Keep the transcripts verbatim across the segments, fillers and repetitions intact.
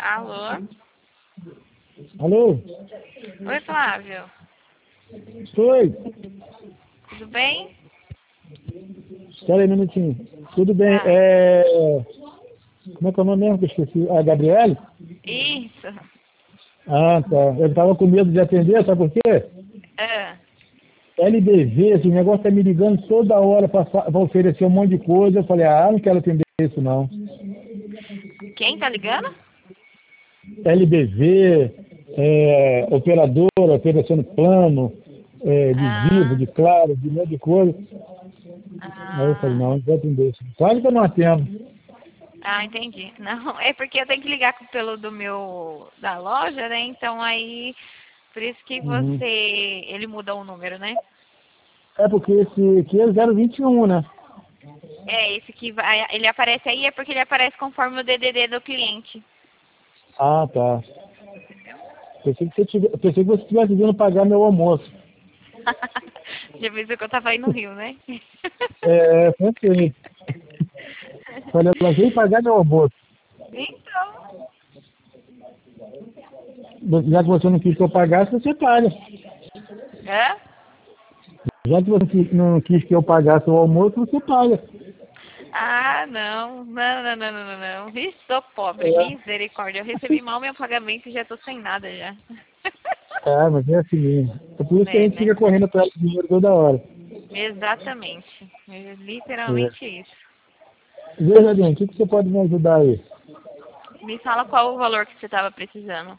Alô? Alô? Oi, Flávio. Oi. Tudo bem? Espera aí um minutinho. Tudo bem. Ah, É... Como é que é o nome mesmo que eu esqueci? A Gabriele? isso. Ah, tá. Eu tava com medo de atender, sabe por quê? Ah, L B V, esse negócio tá me ligando toda hora para oferecer um monte de coisa. Eu falei, ah, não quero atender isso não. quem tá ligando? L B V, é, operadora, oferecendo plano, é, de Vivo, Ah, de Claro, de um monte de coisa. Aí eu falei, ah, não, não vou atender isso. Claro que eu não atendo. ah, entendi. Não, é porque eu tenho que ligar com- pelo do meu, da loja, né? Então aí, por isso que Uhum. você, ele muda o número, né? É porque esse aqui é zero vinte e um, né? É, esse que vai, ele aparece aí é porque ele aparece conforme o D D D do cliente. Ah, tá. Pensei que você, tive, pensei que você estivesse vindo pagar meu almoço. Já pensou que eu tava aí no Rio, né? É, pensei. Falei, ela veio pagar meu almoço. Então, Já que você não quis que eu pagasse, você paga. é? Já que você quis- não quis que eu pagasse o almoço, você paga. Ah, não. Não, não, não, não, não, não. Vixe, sou pobre. É, Misericórdia. Eu recebi mal meu pagamento e já tô sem nada já. é, mas é assim mesmo. É por isso que a É, gente né? fica correndo atrás do dinheiro toda hora. Exatamente. É É. literalmente isso. Veja bem, o que, que você pode me ajudar aí? Me fala qual o valor que você estava precisando.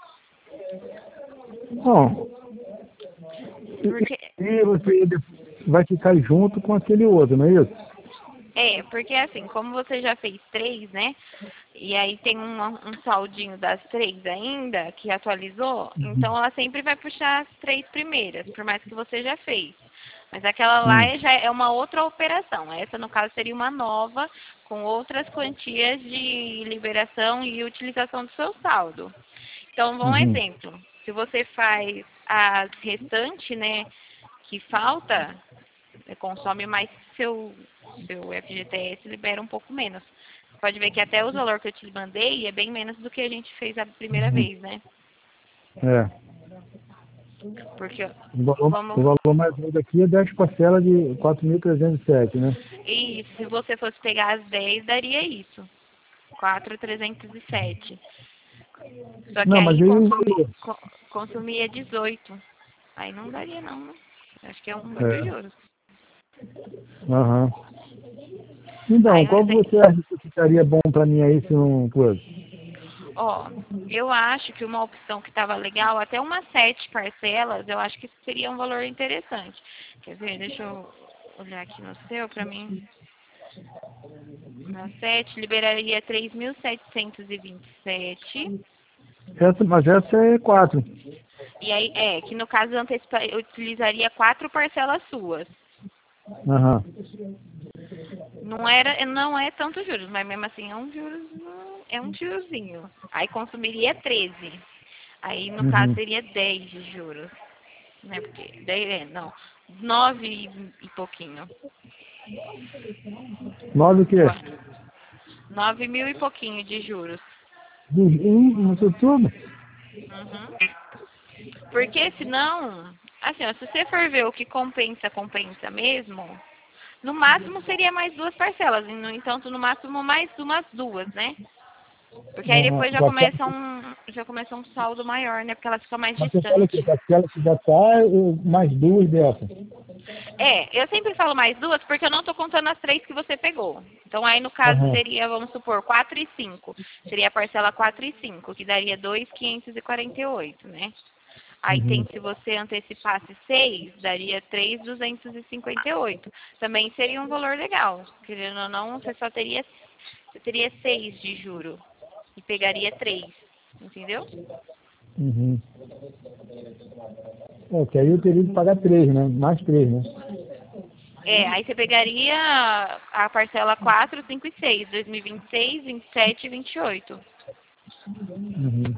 Bom, Porque, e você vai ficar junto com aquele outro, não é isso? é, porque assim, como você já fez três, né? E aí tem um, um saldinho das três ainda, que atualizou, então ela sempre vai puxar as três primeiras, por mais que você já fez. Mas aquela lá Hum. é- já é uma outra operação. Essa, no caso, seria uma nova, com outras quantias de liberação e utilização do seu saldo. Então, um bom Uhum. exemplo. Se você faz as restantes, né, que falta, eh, consome mais seu, seu F G T S, libera um pouco menos. Você pode ver que até o valor que eu te mandei é bem menos do que a gente fez a primeira Uhum. vez, né? É. Porque, ó, O valor, o vamos. valor mais alto aqui é dez parcelas de quatro mil trezentos e sete, né? E se você fosse pegar as dez, daria isso. quatro mil trezentos e sete. Só que Não, mas aí aí. consumi, co- consumia dezoito. Aí não daria não, né? Acho que é um muitos É. juros. Aham. Então, Aí qual você, você acha que ficaria bom pra mim aí se não coisa? ó, eu acho que uma opção que estava legal, até umas sete parcelas, eu acho que seria um valor interessante. Quer ver, deixa eu olhar aqui no seu pra mim. Na sete liberaria três mil setecentos e vinte e sete. Essa, mas essa é quatro. E aí, é, que no caso antecipa, eu utilizaria quatro parcelas suas. Aham. Não era, não é tanto juros, mas mesmo assim é um juros, é um jurozinho. Aí consumiria treze. Aí no caso Uhum. seria dez de juros, né? Porque dez, é, não, nove e, e pouquinho. Nove o quê? Eu acho. Nove mil e pouquinho de juros. Dos um, isso tudo? Uhum. Porque senão, assim, ó, se você for ver o que compensa, compensa mesmo, no máximo seria mais duas parcelas. E, no entanto, no máximo mais umas duas, né? Porque aí Aham. depois já Com aquela, começa um, já começa um saldo maior, né? Porque ela fica mais mas você fala o quê? distante. Com aquela que já tá, e mais duas dessas. É, eu sempre falo mais duas porque eu não tô contando as três que você pegou. Então aí no caso Aham. seria, vamos supor, quatro e cinco. Seria a parcela quatro e cinco, que daria dois mil quinhentos e quarenta e oito, né? Aí Uhum. tem, se você antecipasse seis, daria três mil duzentos e cinquenta e oito. Também seria um valor legal. Querendo ou não, você só teria, você teria seis de juro e pegaria três, entendeu? Uhum. É, que aí eu teria que pagar três, né? Mais três, né? É, aí você pegaria a parcela quatro, cinco e seis, dois mil e vinte e seis, vinte e sete e vinte e oito. Uhum.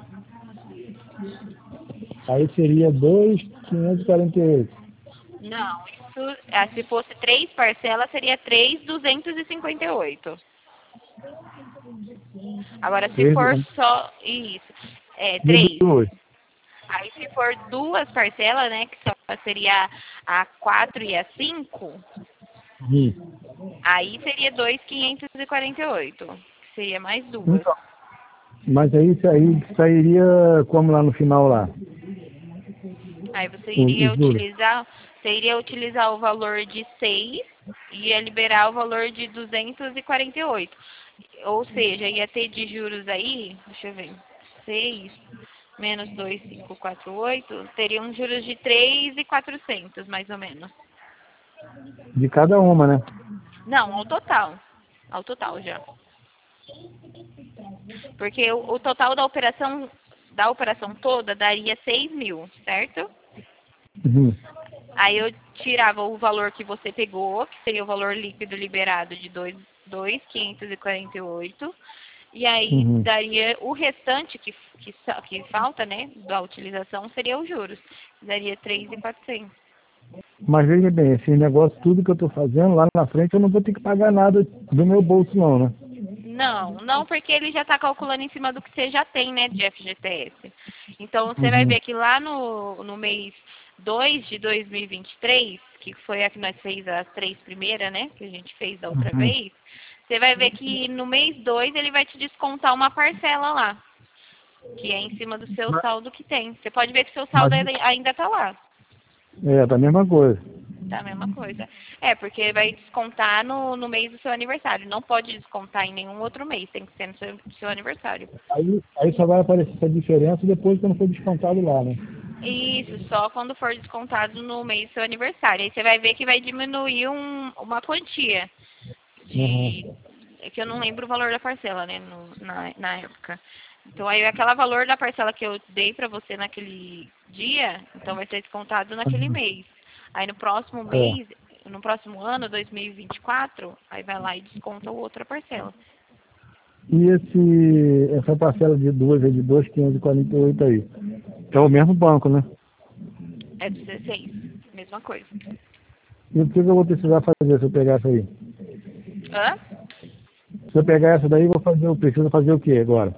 Aí seria dois mil quinhentos e quarenta e oito. Não, isso, ah, se fosse três parcelas, seria três mil duzentos e cinquenta e oito. Agora, se Três do for ano. só... Isso. É, E três. duas. Aí, se for duas parcelas, né? Que só seria a quatro e a cinco... Uhum. Aí seria dois mil quinhentos e quarenta e oito. Que seria mais duas. Então, mas aí isso aí sairia como lá no final lá? Aí você Os, iria os juros. utilizar... Você iria utilizar o valor de seis e ia liberar o valor de duzentos e quarenta e oito. Ou seja, ia ter de juros aí, deixa eu ver, seis menos dois mil quinhentos e quarenta e oito, teriam juros de três mil e quatrocentos, mais ou menos. De cada uma, né? Não, ao total. Ao total já. Porque o, o total da operação, da operação toda daria seis mil, certo? Uhum. Aí eu tirava o valor que você pegou, que seria o valor líquido liberado de dois mil quinhentos e quarenta e oito. E aí Uhum. daria o restante que, que, sa- que falta, né, da utilização, seria os juros. Daria três mil e quatrocentos. Mas veja bem, esse negócio, tudo que eu estou fazendo, lá na frente eu não vou ter que pagar nada do meu bolso não, né? Não, não, porque ele já está calculando em cima do que você já tem, né, de F G T S. Então, você vai Uhum. ver que lá no, no mês dois de dois mil e vinte e três, que foi a que nós fez as três primeiras, né, que a gente fez da outra Uhum. vez, você vai ver que no mês dois ele vai te descontar uma parcela lá, que é em cima do seu Mas, saldo que tem. Você pode ver que seu saldo mas ainda ainda está lá. é, da mesma coisa. Tá a mesma coisa. É, porque vai descontar no, no mês do seu aniversário. Não pode descontar em nenhum outro mês. Tem que ser no seu, seu aniversário. Aí, aí só vai aparecer essa diferença depois quando for descontado lá, né? Isso, só quando for descontado no mês do seu aniversário. Aí você vai ver que vai diminuir um, uma quantia de... Uhum. É que eu não lembro o valor da parcela, né, no, na, na época. Então, aí aquele valor da parcela que eu dei pra você naquele dia, então vai ser descontado naquele Uhum. mês. Aí no próximo É. mês, no próximo ano, dois mil e vinte e quatro, aí vai lá e desconta outra parcela. E esse, essa parcela de duas, é de dois mil quinhentos e quarenta e oito aí? É o mesmo banco, né? É dezesseis, mesma coisa. E o que que eu vou precisar fazer se eu pegar essa aí? Hã? Se eu pegar essa daí, eu vou fazer, eu preciso fazer o quê agora?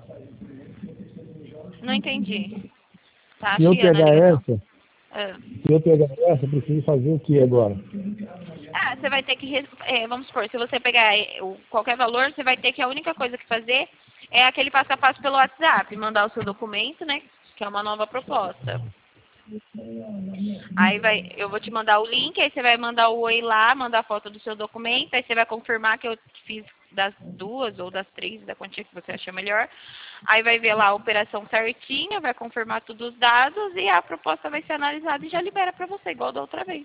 Não entendi. Tá Se eu chiando a pegar ligação. essa, Hã? se eu pegar essa, eu preciso fazer o quê agora? Ah, você vai ter que, res- é, vamos supor, se você pegar é, o- qualquer valor, você vai ter que, a única coisa que fazer é aquele passo a passo pelo WhatsApp, mandar o seu documento, né, que é uma nova proposta. Aí vai, eu vou te mandar o link, aí você vai mandar o oi lá, mandar a foto do seu documento, aí você vai confirmar que eu fiz das duas ou das três, da quantia que você achar melhor. Aí vai ver lá a operação certinha, vai confirmar todos os dados e a proposta vai ser analisada e já libera pra você, igual da outra vez.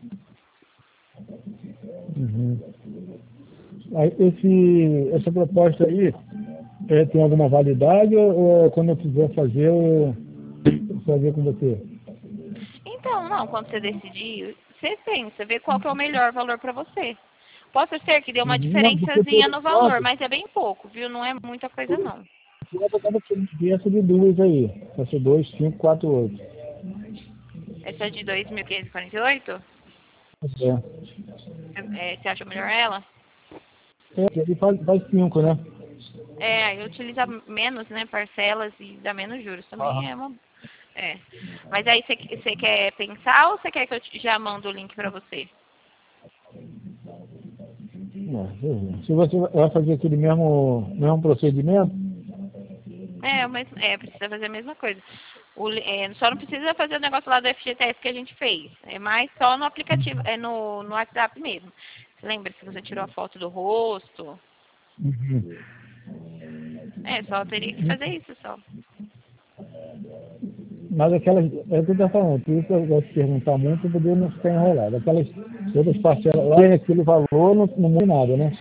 Uhum. Aí, esse, essa proposta aí, é, tem alguma validade ou, ou quando eu quiser fazer, eu eu fazer com você? Então, não, quando você decidir, você pensa, vê qual que é o melhor valor para você. Pode ser que dê uma Uhum. Não, porque por diferençazinha no valor, enquanto, mas é bem pouco, viu? Não é muita coisa, não. eu estava querendo ver essa de duas aí. Essa dois, cinco, quatro, oito. Essa é de dois mil quinhentos e quarenta e oito, É. é, você acha melhor ela? É, ele faz, faz cinco, né? É, aí utiliza menos, né, parcelas e dá menos juros. Também Aham. é uma... É. Mas aí você você quer pensar ou você quer que eu te- já mando o link para você? É, se você vai fazer aquele mesmo, mesmo procedimento, É, mas é, precisa fazer a mesma coisa. O, li- é, só não precisa fazer o negócio lá do F G T S que a gente fez. É mais só no aplicativo, é no, no WhatsApp mesmo. Você lembra se você tirou a foto do rosto? uhum. É, só teria que fazer isso só. Mas aquelas, é o que eu estou falando, por isso eu gosto de perguntar muito para poder não ficar enrolado. Aquelas outras parcelas lá, é aquele valor, não, não muda nada, né?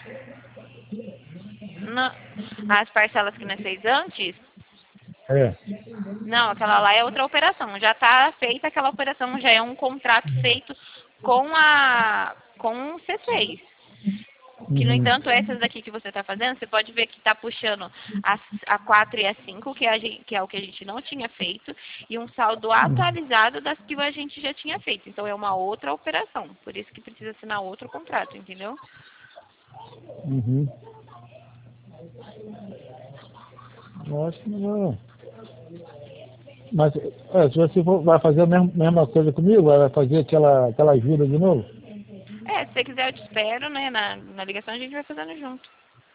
Na- as parcelas que nós fez antes, É. não, aquela lá é outra operação. Já está feita aquela operação, já é um contrato feito com a com o C seis. Que, no Uhum. entanto, essas daqui que você está fazendo, você pode ver que está puxando a, a quatro e a cinco, que, a gente, que é o que a gente não tinha feito, e um saldo atualizado das que a gente já tinha feito. Então, é uma outra operação. Por isso que precisa assinar outro contrato, entendeu? Uhum. Eu acho que não vou. Mas é, se você for, vai fazer a mesma, mesma coisa comigo, vai fazer aquela, aquela ajuda de novo? É, se você quiser eu te espero, né? Na, na ligação a gente vai fazendo junto.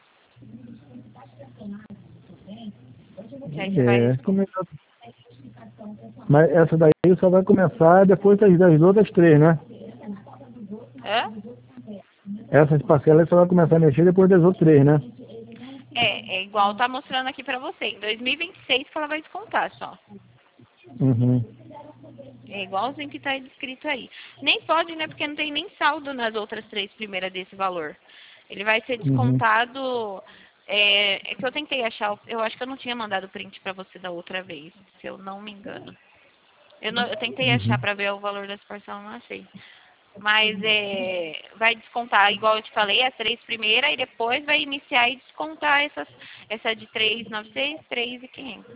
Que aí você vai... É, come- mas essa daí só vai começar depois das, das outras três, né? Hã? Essas parcelas só vai começar a mexer depois das outras três, né? É, é igual tá mostrando aqui pra você. Em dois mil e vinte e seis que ela vai descontar só. Uhum. É igualzinho que tá descrito aí. Nem pode, né? Porque não tem nem saldo nas outras três primeiras desse valor. Ele vai ser Uhum. descontado... É, é que eu tentei achar... Eu acho que eu não tinha mandado print pra você da outra vez, se eu não me engano. Eu, não, eu tentei achar Uhum. pra ver o valor das parcelas, não achei. Mas é, vai descontar, igual eu te falei, as três primeiras e depois vai iniciar e descontar essas, essa de três mil e novecentos e três mil e quinhentos.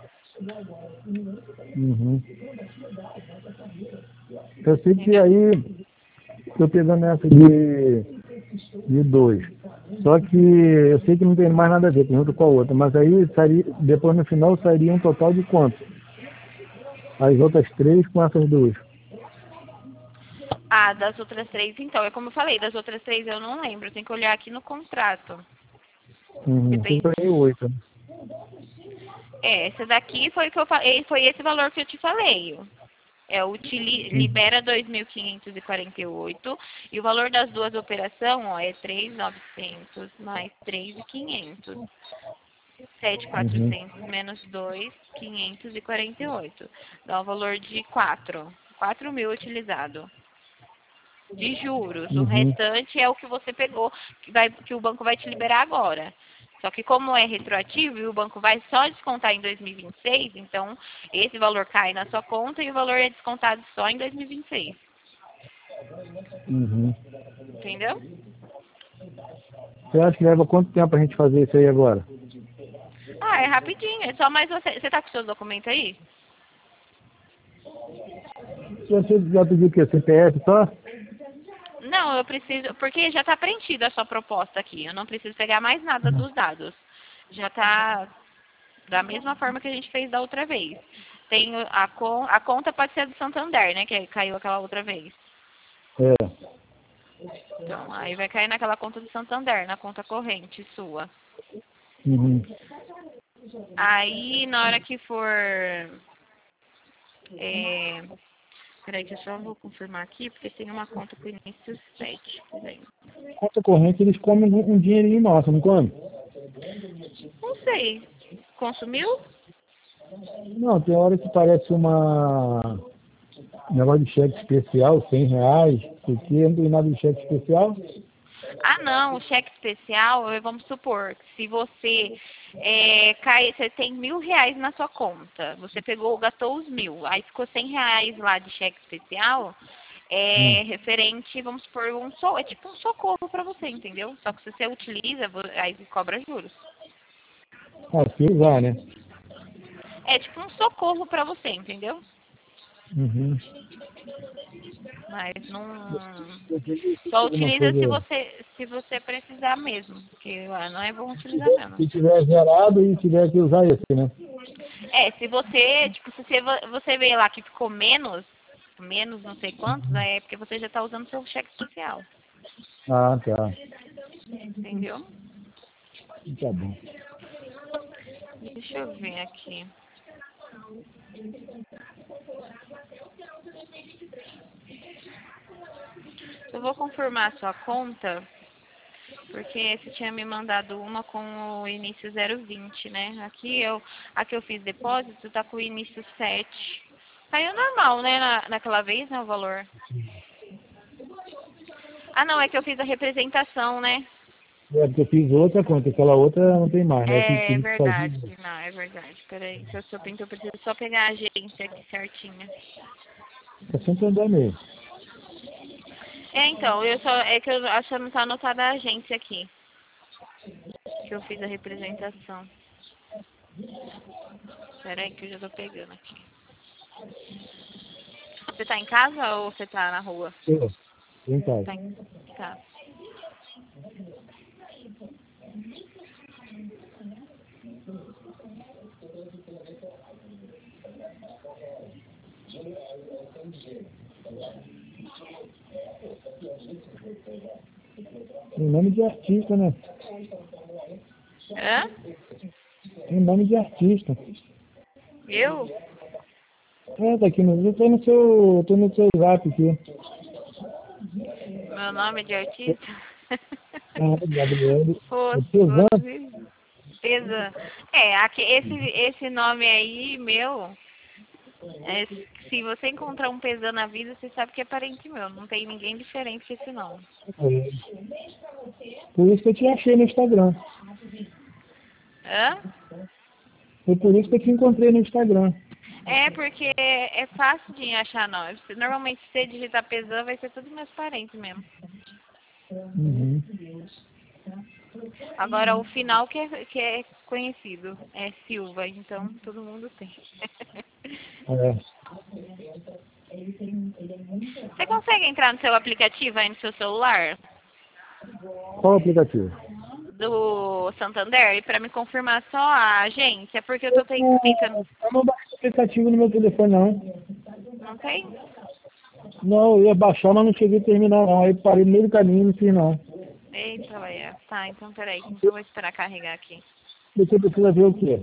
Uhum. Eu sei que Entendeu? aí, estou pegando essa de, de dois. Só que eu sei que não tem mais nada a ver, junto com a outra. Mas aí, sairia, depois no final, sairia um total de quanto? As outras três com essas duas. Ah, das outras três, então, é como eu falei, das outras três eu não lembro, tem que olhar aqui no contrato. Uhum. Depende. cinco e oito. É, essa daqui foi o que eu falei, foi esse valor que eu te falei. É, o utili, libera dois mil quinhentos e quarenta e oito e o valor das duas operações, ó, é três mil e novecentos mais três mil e quinhentos. sete mil e Uhum. quatrocentos menos dois mil quinhentos e quarenta e oito. Dá um valor de quatro. quatro mil utilizado. De juros. O Uhum. restante é o que você pegou, que, vai, que o banco vai te liberar agora. Só que como é retroativo e o banco vai só descontar em dois mil e vinte e seis, então esse valor cai na sua conta e o valor é descontado só em dois mil e vinte e seis. Uhum. Entendeu? Você acha que leva quanto tempo a gente fazer isso aí agora? Ah, é rapidinho. É só mais você. Você tá com seus documentos aí? Você já pediu o quê? C P F só? Não, eu preciso, porque já está preenchida a sua proposta aqui. Eu não preciso pegar mais nada dos dados. Já está da mesma forma que a gente fez da outra vez. Tem o- a, con- a conta pode ser a do Santander, né? Que caiu aquela outra vez. É. Então, aí vai cair naquela conta do Santander, na conta corrente sua. Uhum. Aí, na hora que for... É, peraí, que eu só vou confirmar aqui, porque tem uma conta com início sete. Peraí. Conta corrente, eles comem um, um dinheirinho nosso, não come? Não sei. Consumiu? Não, tem hora que parece uma... um negócio de cheque especial, cem reais, porque não tem nada de cheque especial. Ah, não, o cheque especial, eh, vamos supor, se você é, cai, você tem mil reais na sua conta, você pegou, gastou os mil, aí ficou cem reais lá de cheque especial, Hum. é referente, vamos supor, um so, é tipo um socorro para você, entendeu? Só que se você utiliza, vo- aí cobra juros. Ah, se usar, né? É tipo um socorro para você, entendeu? Uhum. Mas não. Eu digo, se Só for alguma utiliza se coisa... você, se você precisar mesmo, porque ah, não é bom Se utilizar tiver, mesmo. se tiver zerado e tiver que usar esse, né? É, se você, tipo, se você, você vê lá que ficou menos, menos não sei quantos, é porque você já está usando seu cheque especial, Ah, tá. entendeu? Tá bom. Deixa eu ver aqui. Eu vou confirmar a sua conta, porque você tinha me mandado uma com o início zero vinte, né? Aqui eu, a que eu fiz depósito tá com o início sete. Caiu normal, né, na, naquela vez, né, o valor. Ah, não, é que eu fiz a representação, né? É, porque eu fiz outra conta, aquela outra não tem mais, né? Eu tive É tive que fazer. verdade, não, é verdade. Peraí, que eu sou pinto, eu preciso só pegar a agência aqui certinha. É sempre andar mesmo. É, então, eu só, é que eu acho que não tá anotada a agência aqui, que eu fiz a representação. Peraí que eu já tô pegando aqui. Você tá em casa ou você tá na rua? Tô. Tô em casa. Tá em casa. Tem nome de artista, né? Hã? Tem nome de artista. Eu? É, tá aqui no. Eu tô no seu. tô no seu zap aqui. Meu nome é de artista? Ah, Gabriele. É Fosse, Pesan? fosse. Pesa. É, aqui, esse, esse nome aí, meu, é, se você encontrar um Pesan na vida, você sabe que é parente meu. Não tem ninguém diferente que esse nome. É. Por isso que eu te achei no Instagram. Hã? Foi por isso que eu te encontrei no Instagram. É, porque é fácil de achar nós. Normalmente, se você digitar Pesan, vai ser todos meus parentes mesmo. Uhum. Agora, o final que é, que é conhecido é Silva, então todo mundo tem. É. Você consegue entrar no seu aplicativo aí no seu celular? Qual o aplicativo? Do Santander? E pra me confirmar só a agência, porque eu tô ten- Eu tentando... eu não baixei aplicativo no meu telefone, não. Não tem? Não, eu ia baixar, mas não cheguei a terminar, não. Aí parei no meio do caminho e não fiz, não. Eita, olha. Tá, então peraí, então eu vou esperar carregar aqui. Você precisa ver o quê?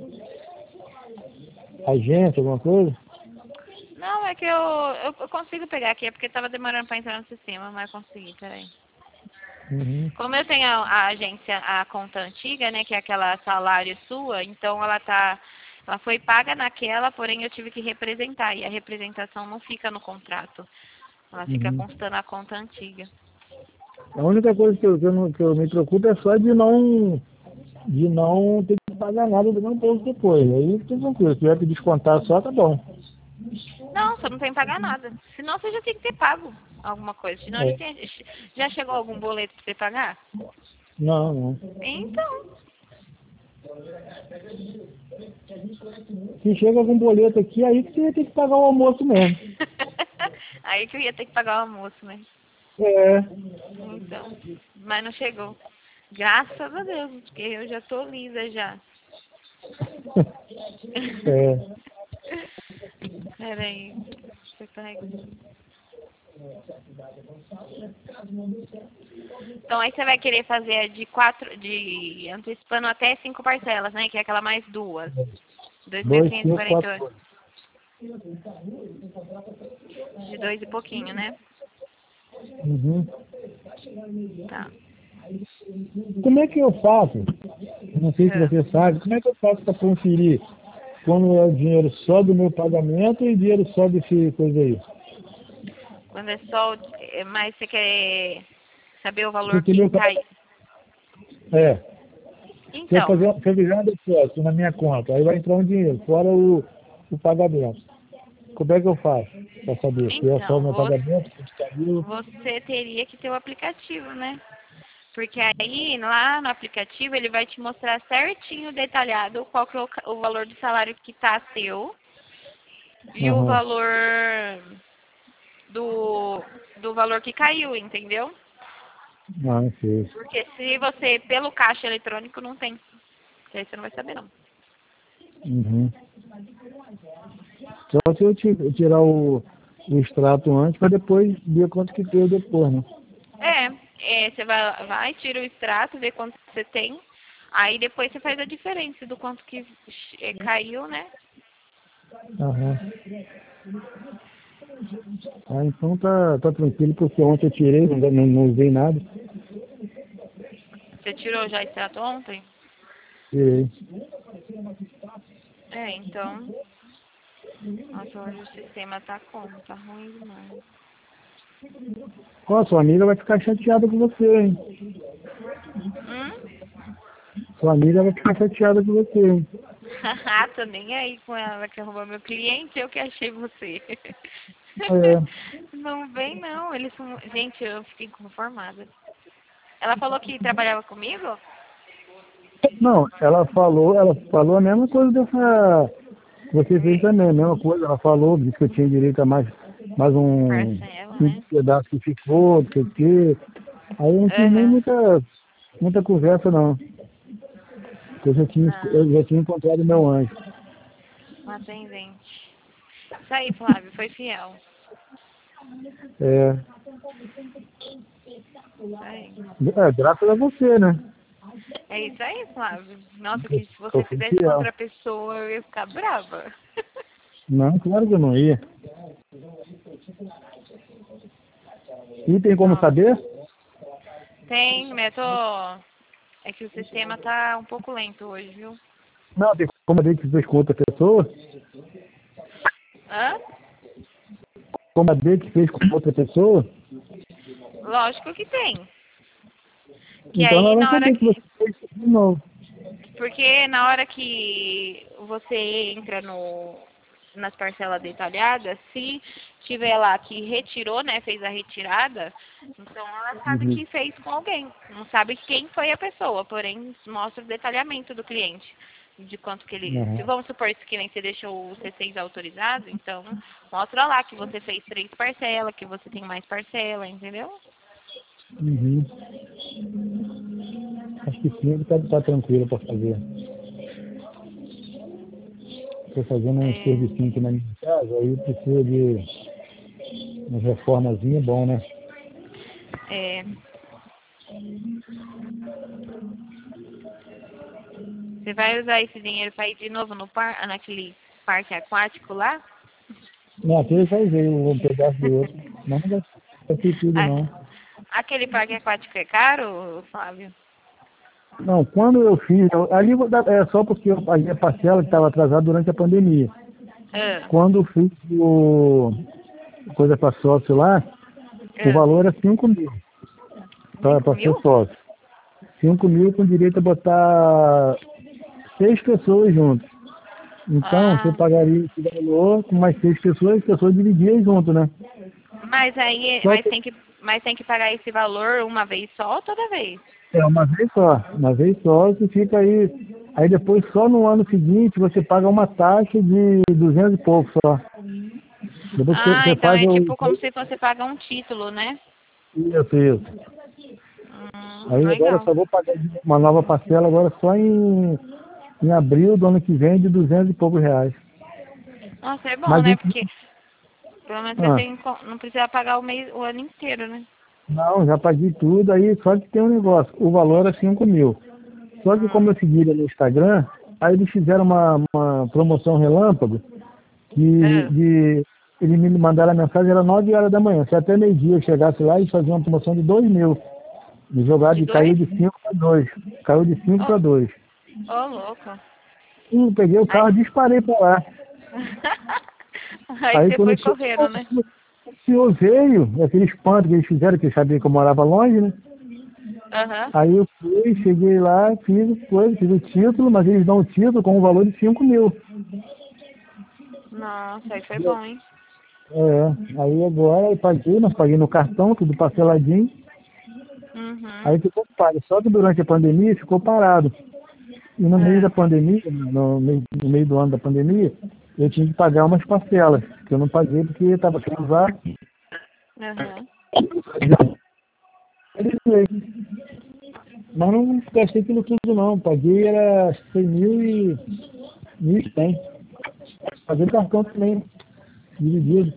Agência, alguma coisa? Não, é que eu, eu, eu consigo pegar aqui, é porque tava demorando pra entrar no sistema, mas eu consegui, peraí. Uhum. Como eu tenho a, a agência, a conta antiga, né, que é aquela salário sua, então ela tá, ela foi paga naquela, porém eu tive que representar, e a representação não fica no contrato, ela fica Uhum. constando a conta antiga. A única coisa que eu, que, eu não, que eu me preocupo é só de não, de não ter que pagar nada do meu bolso depois. Aí tem tranquilo, se tiver que descontar só, tá bom. Não, você não tem que pagar nada, senão você já tem que ter pago alguma coisa, senão já, É. tem, já chegou algum boleto pra você pagar? Não, não. Então, Se chega algum boleto aqui, aí que você vai ter que pagar o almoço mesmo. aí que eu ia ter que pagar o almoço, né? É. Então, mas não chegou. Graças a Deus, porque eu já tô lisa já. É. Peraí, você carrega. Então aí você vai querer fazer de quatro, de antecipando até cinco parcelas, né? Que é aquela mais duas. Dois mil Dois, quinhentos e cinco, quarenta e quatro. oito. De dois e pouquinho, né? Uhum. Tá. Como é que eu faço? Não sei se É. você sabe, como é que eu faço para conferir quando é o dinheiro só do meu pagamento e dinheiro só desse coisa aí? Quando é só, o- é, mas você quer saber o valor Porque que meu cai. é, se eu Então, fazer, se eu fizer um depósito na minha conta, aí vai entrar um dinheiro, fora o, o pagamento. Como é que eu faço para saber se é só o então, meu você, pagamento, que caiu? você teria que ter o aplicativo, né? Porque aí, lá no aplicativo, ele vai te mostrar certinho, detalhado, qual que é o, ca- o valor do salário que tá seu e o Aham. valor do, do valor que caiu, entendeu? Ah, sei. Porque se você, pelo caixa eletrônico, não tem. Porque aí você não vai saber, não. Uhum. Só se eu ti- tirar o, o extrato antes para depois ver quanto que deu depois, né? É, é, você vai, vai, tira o extrato, vê quanto você tem. Aí depois você faz a diferença do quanto que eh, caiu, né? Aham. Ah, então tá, tá tranquilo, porque ontem eu tirei, não, não, não usei nada. Você tirou já o extrato ontem? Tirei. É, então. Nossa, hoje o sistema tá como? Tá ruim demais. Ó, sua amiga vai ficar chateada com você, hein? Hum? Sua amiga vai ficar chateada com você, hein? Haha, tô nem aí com ela que arrumou meu cliente, eu que achei você. É. Não vem não, eles são. Gente, eu fiquei inconformada. Ela falou que trabalhava comigo? Não, ela falou, ela falou a mesma coisa dessa. Você fez também, a mesma coisa. Ela falou, disse que eu tinha direito a mais, mais um, Parcela, um né? pedaço que ficou, não sei o quê. Aí eu não tive nem Aham. muita, muita conversa, não. Porque eu já tinha, Ah, eu já tinha encontrado meu anjo. um atendente. Isso aí, Flávio, foi fiel. É, Isso aí. é, graças a você, né? É isso aí, Flávio. Nossa, que se você Eu fui fizesse com fiel. outra pessoa, eu ia ficar brava. Não, claro que eu não ia. E tem como Nossa. saber? Tem, mas eu tô... É que o sistema tá um pouco lento hoje, viu? Não, tem como saber que fez com outra pessoa? Hã? Como saber que fez com outra pessoa? Lógico que tem. Que Então aí nós vamos na hora saber que que... você fez de novo. Porque na hora que você entra no, nas parcelas detalhadas, se tiver lá que retirou, né, fez a retirada, então ela sabe Uhum. que fez com alguém. Não sabe quem foi a pessoa, porém mostra o detalhamento do cliente. De quanto que ele. Se Uhum. vamos supor que nem você deixou o C seis autorizado, então mostra lá que você fez três parcelas, que você tem mais parcela, entendeu? Uhum. Acho que sim, ele tá, tá tranquilo para fazer. Estou fazendo um É, serviço aqui na minha casa, aí precisa de uma reformazinha, bom, né? é, você vai usar esse dinheiro para ir de novo no par, naquele parque aquático lá? Não, aquele já usei um pedaço do outro. Não, não gastei tudo, Ah, não. aquele parque aquático é caro, Flávio? Não, quando eu fiz, eu- ali vou dar- é só porque eu paguei a parcela que estava atrasada durante a pandemia. Ah, Quando eu fiz o coisa para sócio lá, o ah, valor era cinco mil cinco para ser mil? sócio. Cinco mil com direito a botar seis pessoas juntos. Então, você Ah, pagaria esse valor com mais seis pessoas, as pessoas dividiam junto, né? mas aí, Só mas que tem que, mas tem que pagar esse valor uma vez só ou toda vez? é uma vez só, uma vez só, você fica aí. Aí depois só no ano seguinte você paga uma taxa de duzentos e pouco só. Depois que Ah, você então faz é o. tipo como se você paga um título, né? Isso, isso. Hum, Aí agora eu legal. só vou pagar uma nova parcela agora só em, em abril do ano que vem de duzentos e poucos reais. Nossa, é bom, Mas né? isso. Porque pelo menos você Ah, tem, não precisa pagar o mês, o ano inteiro, né? não, já paguei tudo, aí só que tem um negócio, o valor é cinco mil. Só que como Hum, eu segui ele no Instagram, aí eles fizeram uma, uma promoção relâmpago, que ah, de, eles me mandaram a mensagem, era nove horas da manhã. Se até meio-dia eu chegasse lá, eles faziam uma promoção de dois mil. De jogar de de caiu dois? de cinco para dois. Caiu de cinco Ô, para dois. ô, louco. Hum, peguei o Aí, carro, disparei para lá. aí Aí você quando foi chegou, correndo, né? o senhor veio, aquele espanto que eles fizeram, que eles sabiam que eu morava longe, né? Aham. Aí eu fui, cheguei lá, fiz coisa, fiz o título, mas eles dão o título com o valor de cinco mil. Nossa, aí foi bom, hein? É, aí agora eu paguei, mas paguei no cartão, tudo parceladinho, Uhum. aí ficou pago. Só que durante a pandemia ficou parado. E no meio da É. pandemia, no meio, no meio do ano da pandemia, eu tinha que pagar umas parcelas, que eu não paguei porque estava sem usar. Aham. Mas não gastei aquilo tudo não, paguei era seis mil e mil e cem. Paguei o cartão também, dividido.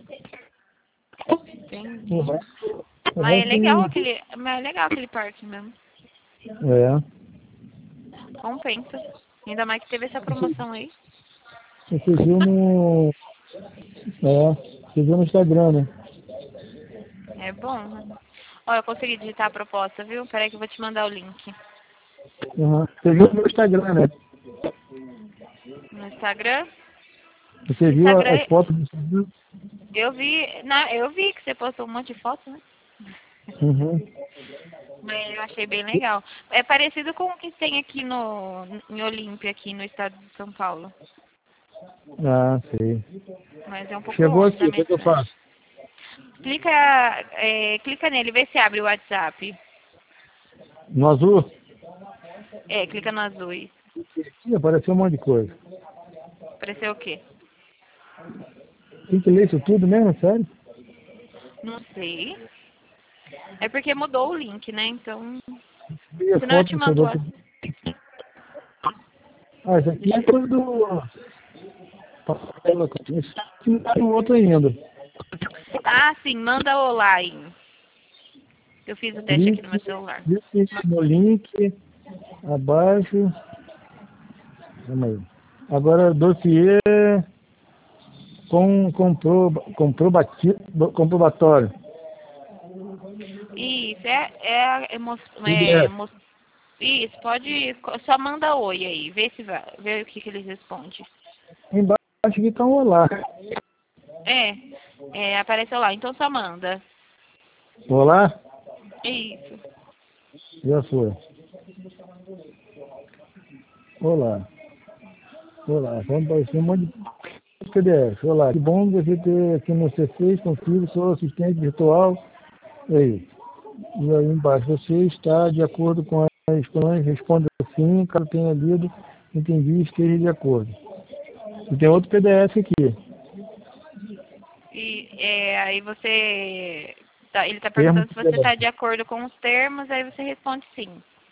O Entendi. resto, o Mas é resto legal em... aquele. Mas é legal aquele parque mesmo. É. Compensa. Ainda mais que teve essa promoção aí. Você viu no. É, você viu no Instagram, né? É bom, né? Ó, eu consegui digitar a proposta, viu? Peraí que eu vou te mandar o link. Uhum. Você viu no Instagram, né? No Instagram. Você viu a- as Instagram, fotos do Instagram? eu vi. Na, eu vi que você postou um monte de foto, né? Uhum. Mas eu achei bem legal. É parecido com o que tem aqui no, em Olímpia, aqui no estado de São Paulo. Ah, sei. Mas é um pouco Chegou longe aqui, da o que, minha que eu cidade. faço? Clica, é, clica nele, vê se abre o WhatsApp. No azul? É, clica no azul. Isso. Ih, apareceu um monte de coisa. Apareceu o quê? Tem que ler isso tudo mesmo, sério? Não sei. É porque mudou o link, né? Então. E a Senão eu foto te do seu mando. o- documento? Ah, isso aqui é coisa do... Papel, isso. o outro ainda. Ah, sim, manda olá aí. Eu fiz o teste aqui no meu celular. Clique no link abaixo. Calma aí. Agora, dossiê com compro, comprobati, comprobatório. Isso, é, é, emo, é emo, isso, pode, só manda oi aí, vê se vai, vê o que, que eles respondem. Embaixo aqui está um olá. É, é, apareceu lá, então só manda. Olá? Isso. Já foi. Olá. Olá, vamos aparecer um monte de P D F. Olá, que bom você ter aqui no C seis consigo, sou assistente virtual. É isso. E aí embaixo, você está de acordo com as questões, responda sim, caso tenha lido, entendi e esteja de acordo. E tem outro P D F aqui. E é, aí você, tá, ele está Termo perguntando se você está de acordo com os termos, aí você responde sim.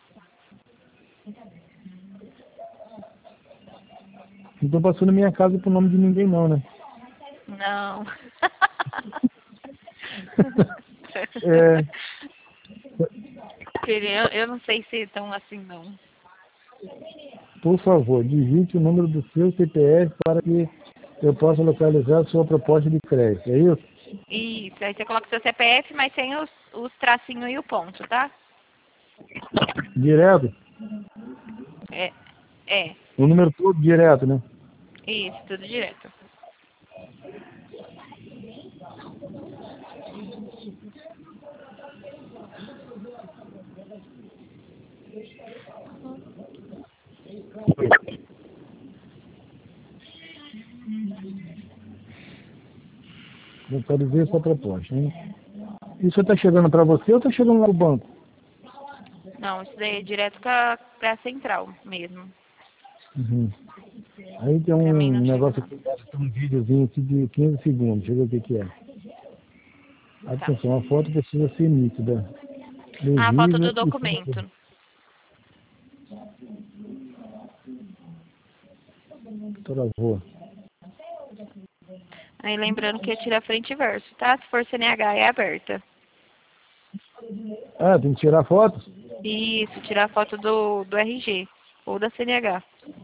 Não estou passando minha casa pro nome de ninguém não, né? Não. É, eu, eu não sei se é tão assim, não. por favor, digite o número do seu C P F para que eu possa localizar a sua proposta de crédito. É isso? Isso, aí você coloca o seu C P F, mas sem os, os tracinhos e o ponto, tá? Direto? É, é, O número todo direto, né? isso, tudo direto. Localizei sua proposta, hein? Isso está chegando para você ou está chegando lá no banco? Não, isso daí é direto pra, pra central mesmo. Uhum. Aí tem Pra mim não um chega, negócio não. aqui, tem um videozinho aqui de quinze segundos, deixa eu ver o que que é. Tá. Atenção, a foto precisa ser nítida, A foto do legível e sem documento. travou. Aí lembrando que tira frente e verso, tá? Se for C N H é aberta. Ah, tem que tirar foto? Isso, tirar a foto do, do R G ou da C N H.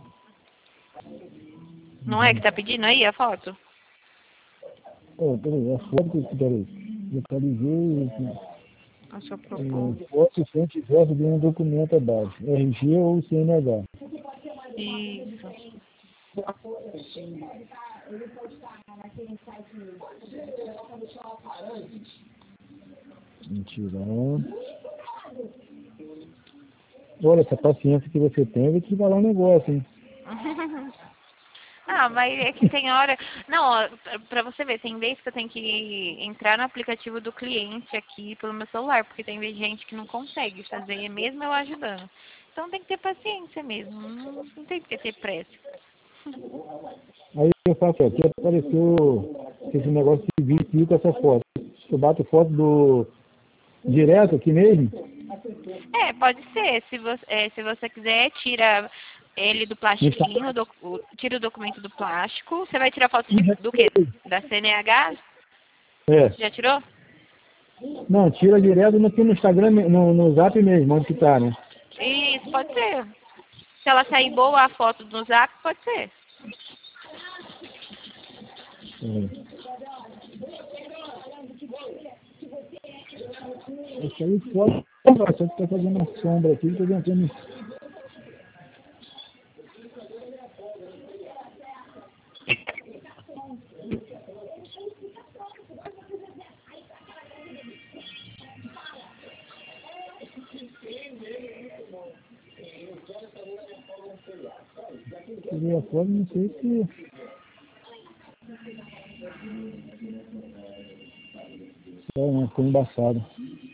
Não é que tá pedindo aí a foto? Oh, peraí, a foto, peraí. Localizei, A sua proposta. é, foto, frente e verso de um documento abaixo, R G ou C N H. Isso. Mentira. Olha, essa paciência que você tem, eu vou te falar um negócio, hein? Ah, mas é que tem hora... Não, ó, pra você ver, tem vez que eu tenho que entrar no aplicativo do cliente aqui pelo meu celular, porque tem gente que não consegue fazer, mesmo eu ajudando. Então tem que ter paciência mesmo, não, não tem que ter pressa. Aí eu faço aqui, apareceu esse negócio de vir aqui com essa foto. Eu bato foto do direto aqui mesmo? É, pode ser. Se você, é, se você quiser, tira ele do plastiquinho, do, o- tira o documento do plástico. Você vai tirar foto de, do quê? Da C N H? É. Já tirou? Não, tira direto no, aqui no Instagram, no, no Zap mesmo, onde que tá, né? Isso, pode ser. Se ela sair boa a foto do zap, pode ser. É. Esse aí foto, só que tá fazendo uma sombra aqui, tô tentando. Tirei a foto, não sei se. É, né? Ficou embaçado.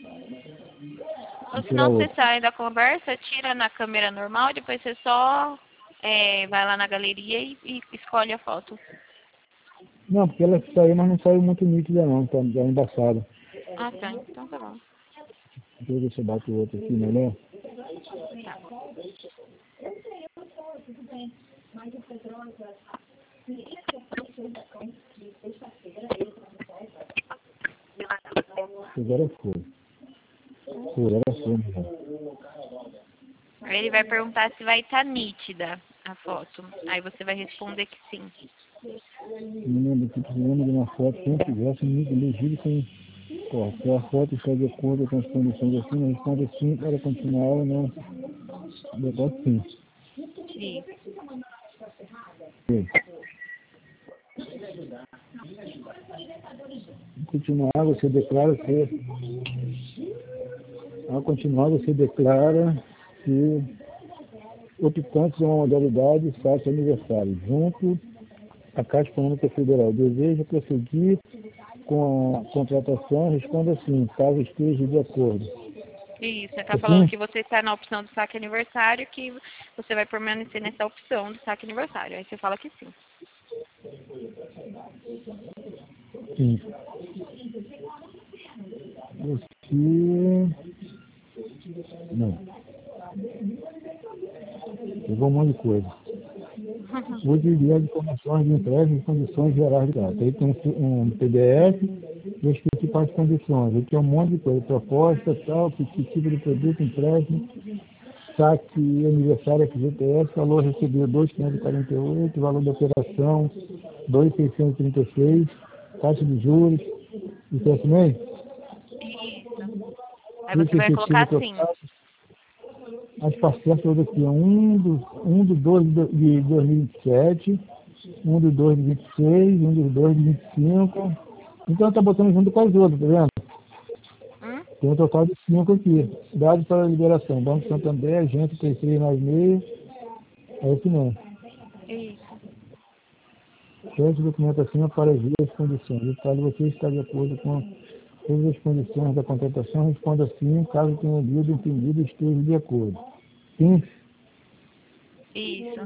Ou Vou se tirar não, você outro. sai da conversa, tira na câmera normal, depois você só é, vai lá na galeria e, e escolhe a foto. Não, porque ela saiu, mas não saiu muito nítida não, tá, tá embaçada. Ah, tá. Então tá bom. Deixa eu ver se eu bato o outro aqui melhor. Tá. Agora foi. Foi, agora foi, meu. Aí ele vai perguntar se vai estar nítida a foto. Aí você vai responder que sim. Me lembro que precisamos de uma foto que não tivesse muito legível sem corte. Se a foto está de acordo com as condições assim, responde sim para continuar ou não. Depois sim. Sim. Sim. Continuar, você declara que ao continuar, você declara que optantes é uma modalidade fácil aniversário. Junto, a Caixa Econômica Federal deseja prosseguir com a contratação, responda sim, caso esteja de acordo. Isso, você está falando que você está na opção do saque aniversário, que você vai permanecer nessa opção do saque aniversário. Aí você fala que sim. Sim. Você... Não. Pegou um monte de coisa. Vou dividir as informações de empréstimo em condições gerais de gasto. Aí tem um P D F e as principais condições. Aqui é um monte de coisa. Proposta, tal, que tipo de produto, empréstimo, saque aniversário F G T S, valor recebido dois mil quinhentos e quarenta e oito, valor da operação dois mil seiscentos e trinta e seis, taxa de juros, isso é assim mesmo? Isso. Aí você vai colocar sim. As parcelas todas aqui, um do, um do dois de dois mil e vinte e sete, um do dois de vinte e seis, um do dois de vinte e cinco. Então tá botando junto com as outras, tá vendo? Hum? Tem um total de cinco aqui. Dados para a liberação. Banco Santander, agente três três nove seis. É esse mesmo. Isso. Sete documentação para ver as condições. E caso você está de acordo com todas as condições da contratação, responda sim, caso tenha lido, entendido e esteja de acordo. Sim? Isso.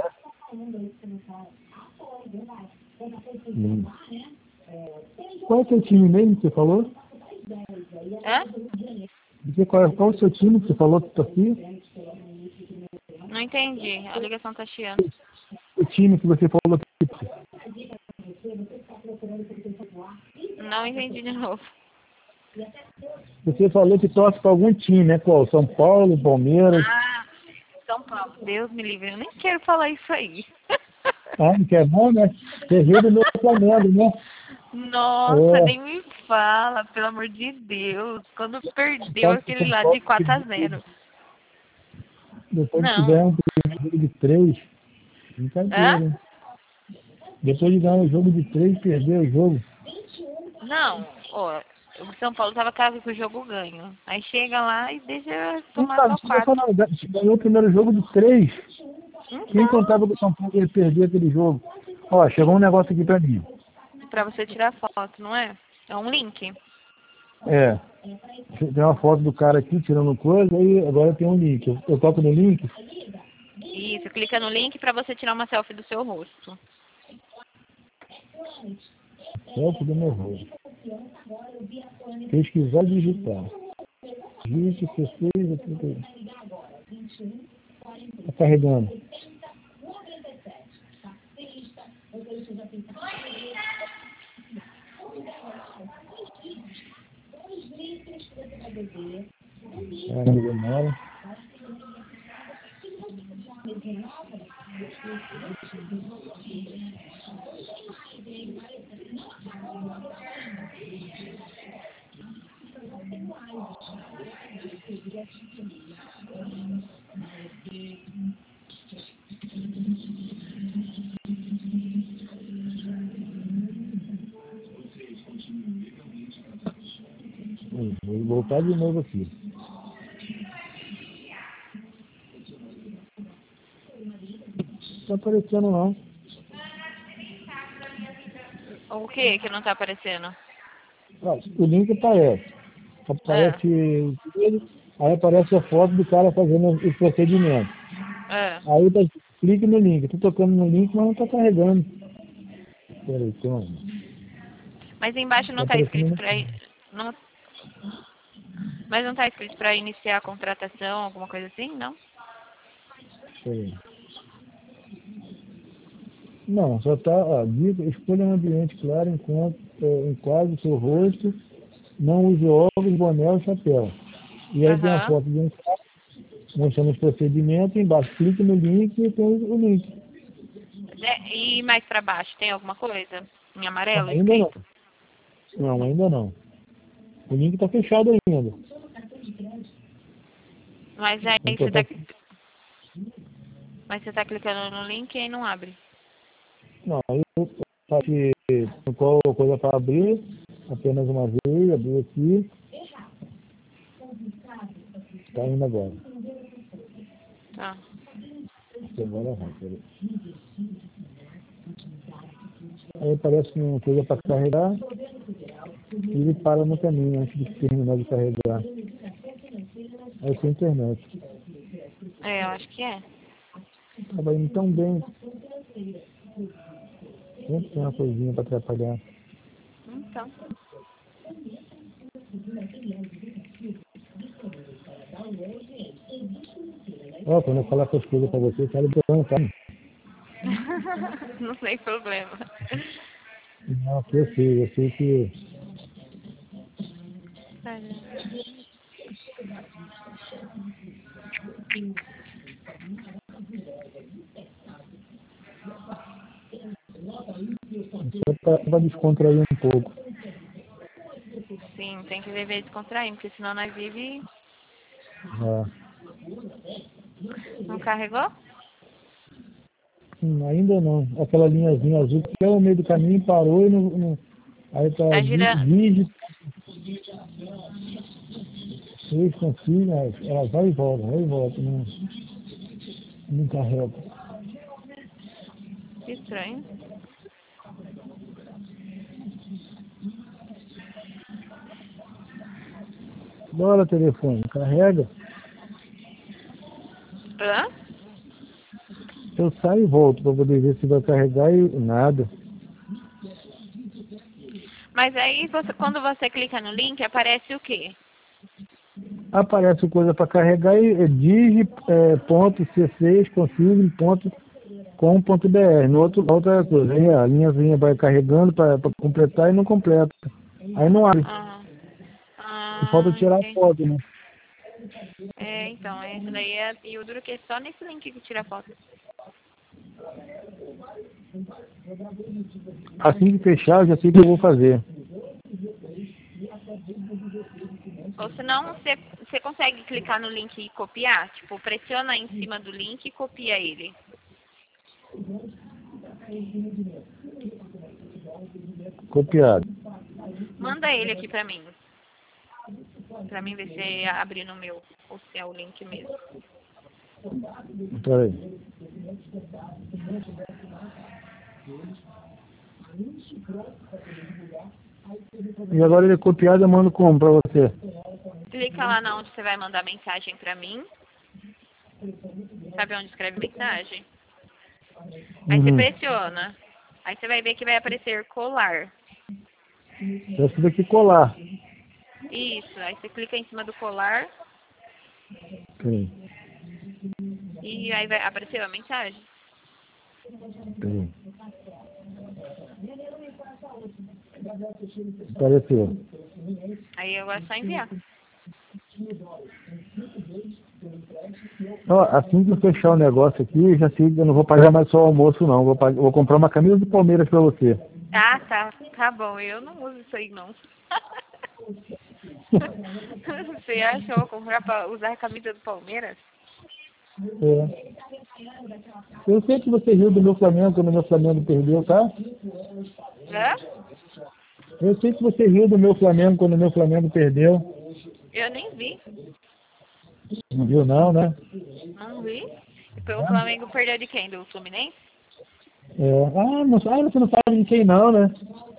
Sim. Qual é o seu time mesmo que você falou? Hã? Você, qual, é, qual é o seu time que você falou que está aqui? Não entendi. A ligação tá chiando. O time que você falou que Não entendi de novo. Você falou que torce para algum time, né? Qual? São Paulo, Palmeiras? Ah, São Paulo. Deus me livre. Eu nem quero falar isso aí. Ah, não quer não, né? Terreiro do meu Flamengo, né? Nossa, É, nem me fala, pelo amor de Deus. Quando perdeu sabe que aquele São lá Paulo, de quatro a zero. depois de Não. ganhar um primeiro jogo de três, brincadeira, Hã? hein? Depois de ganhar um jogo de três, perder o jogo. Não. Ó, o São Paulo tava com o jogo ganho. Aí chega lá e deixa Não tomar sabe, só você vai quatro. falar, ganhou o primeiro jogo de três. Quem Então, contava que o São Paulo ia perder aquele jogo? Ó, chegou um negócio aqui pra mim. pra você tirar foto, não é? É um link. É, tem uma foto do cara aqui tirando coisa, aí agora tem um link. Eu, eu toco no link? Isso, clica no link pra você tirar uma selfie do seu rosto. Selfie do meu rosto. Pesquisar digital. vinte, dezesseis, trinta e um. Tá carregando. É, não demora. Vou voltar de novo aqui. Não tá aparecendo não. O que que não tá aparecendo? Ah, o link aparece. Ah, Aparece ele, aí aparece a foto do cara fazendo o procedimento. ah. Aí tá, clique no link. Tô tocando no link, mas não tá carregando. Peraí, então. Mas embaixo Tá não tá escrito aparecendo. pra... in- Não... Mas não tá escrito pra iniciar a contratação, alguma coisa assim, não? Peraí. Não, só está, ó, dica, escolha um ambiente claro, enquanto, é, enquadre o seu rosto, não use óculos, boné ou chapéu. E aí tem a Aham. foto de um cara mostrando os procedimentos, embaixo clique no link e tem o link. É, e mais pra baixo, tem alguma coisa? Em Não, amarelo ainda não. escrito? Não, ainda não. O link está fechado ainda. Mas aí Então, você tá, tá, mas você tá clicando no link e aí não abre. não, aí eu tá aqui qual coisa para abrir, apenas uma vez, abrir aqui, está indo agora. Tá. Agora vai, peraí. Aí aparece uma coisa para carregar e ele para no caminho antes de terminar de carregar. Aí tem internet. É, eu acho que é. Estava indo tão bem. Sempre tem uma coisinha para atrapalhar. Então. Ó, quando eu falar essas coisas para você, fala bem, tá? Não tem problema. Não, que eu sei, eu sei que só para descontrair um pouco. Sim, tem que viver descontraindo, porque senão nós vive. Ah, Não carregou? hum, ainda não. Aquela linhazinha azul que é no meio do caminho parou e não. não aí tá Tá di- girando. digi, três consigo, ela vai e volta, vai e volta, não, não carrega. Que estranho. Bora, telefone, carrega. Hã? Eu saio e volto para poder ver se vai carregar e nada. Mas aí você, quando você clica no link, aparece o quê? Aparece coisa para carregar e é digi é, ponto c seis consigo ponto com ponto b r. No outro, outra coisa, aí a linhazinha vai carregando para completar e não completa. Aí não abre. Ah, E falta ah, tirar a entendi. foto, né? É, então, esse daí é. E o duro que é só nesse link que tira foto. Assim que fechar, eu já sei o que eu vou fazer. Ou senão você, você consegue clicar no link e copiar? Tipo, pressiona em cima do link e copia ele. Copiado. Manda ele aqui pra mim. Pra mim ver se abre no meu. Ou se é o link mesmo. Peraí. E agora ele é copiado, eu mando como para você? Clica lá na onde você vai mandar mensagem pra mim. Sabe onde escreve mensagem? Aí você Uhum. pressiona. Aí você vai ver que vai aparecer colar. Eu preciso aqui colar. Isso. Aí você clica em cima do colar Peraí. e aí vai aparecer a mensagem. Peraí. Apareceu. Aí agora é só enviar. Ó, assim que eu fechar o negócio aqui, já sei que eu não vou pagar mais só o almoço, não. Vou, pagar, vou comprar uma camisa do Palmeiras para você. Ah, tá. Tá bom. Eu não uso isso aí, não. Você acha que eu vou comprar pra usar a camisa do Palmeiras? É. Eu sei que você riu do meu Flamengo quando o meu Flamengo perdeu, tá? Hã? Eu sei que você riu do meu Flamengo quando o meu Flamengo perdeu. Eu nem vi. Não viu não, né? Não vi. E o Flamengo perdeu de quem? Do Fluminense? É. Ah, não, ah, você não sabe de quem não, né?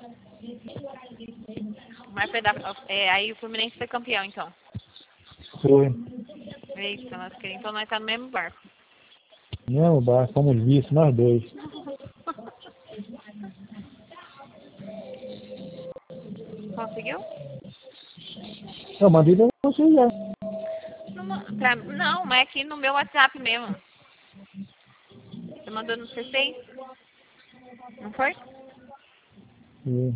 Mas foi da, é, aí o Fluminense foi campeão, então. Foi. Eita, nós queremos, então nós tá no mesmo barco. Não, bar, fomos vice, nós dois. Conseguiu? Eu mandei pra você já. Não, ma- pra, não, mas é aqui no meu WhatsApp mesmo. Você mandou no C seis? Não foi? É.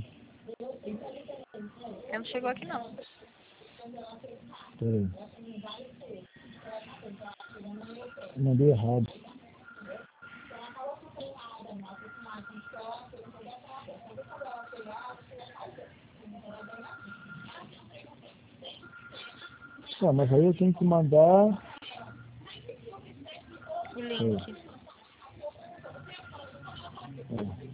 Não chegou aqui não. Peraí. Mandei errado. Ah, mas aí eu tenho que mandar... O link. É.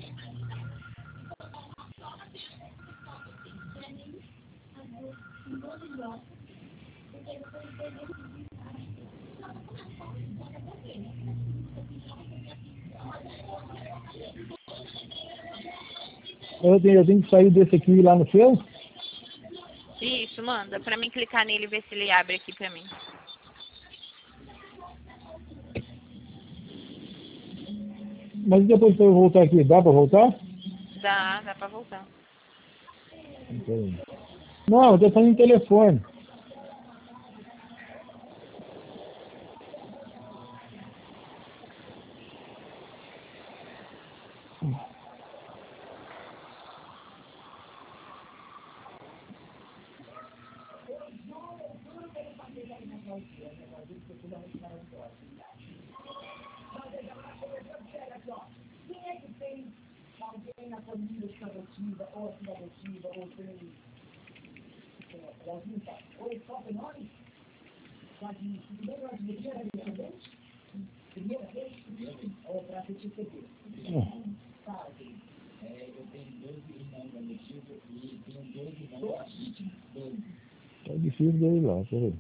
Eu tenho, eu tenho que sair desse aqui e ir lá no seu? Isso, manda. Pra mim clicar nele e ver se ele abre aqui pra mim. Mas depois que eu voltar aqui, dá pra voltar? Dá, dá pra voltar. Peraí. Não, eu tô falando em telefone. Tá difícil de ir lá, peraí.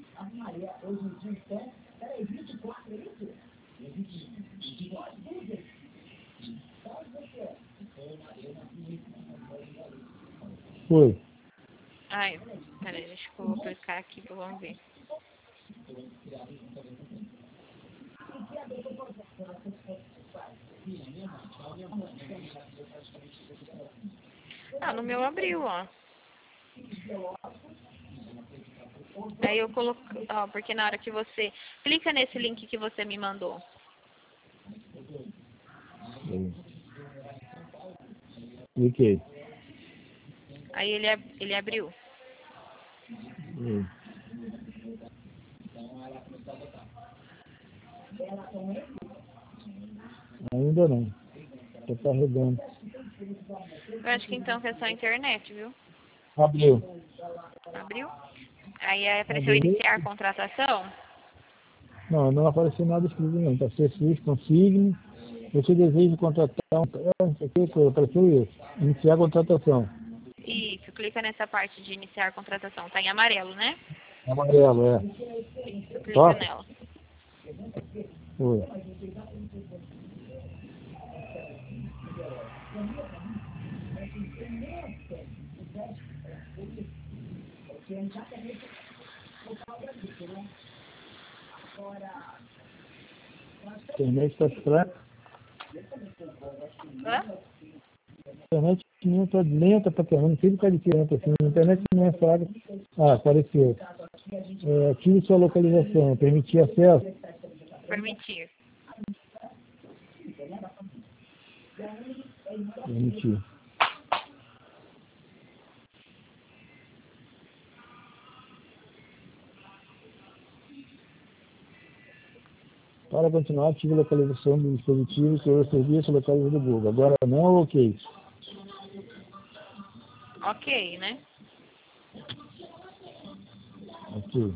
Foi. Ai, peraí, deixa eu vou clicar aqui pra vamos ver. Ah, no meu abriu, ó. Aí eu coloco, ó, porque na hora que você clica nesse link que você me mandou. Cliquei. Aí ele, ab- ele abriu. Hum. Ainda não. Tô carregando. Eu acho que então que é só a internet, viu? Abriu. Abriu? Aí é pra eu Abriu. iniciar a contratação? Não, não apareceu nada escrito não. Tá C S I, consigne. Você deseja contratar um... É, isso aqui, apareceu isso. Iniciar a contratação. Isso, clica nessa parte de iniciar a contratação. Tá em amarelo, né? Amarelo, é. Isso, clica Ó. nela. Foi. A internet está fraca. Hã? A internet não está lenta pra caramba. Não sei por causa de que lenta assim. A internet não é fraca. Ah, apareceu. É, ative sua localização. Permitir acesso. Permitir. Permitir. Para continuar, ative a localização do dispositivo que o serviço localiza do Google. Agora não, ok. Ok, né? Aqui.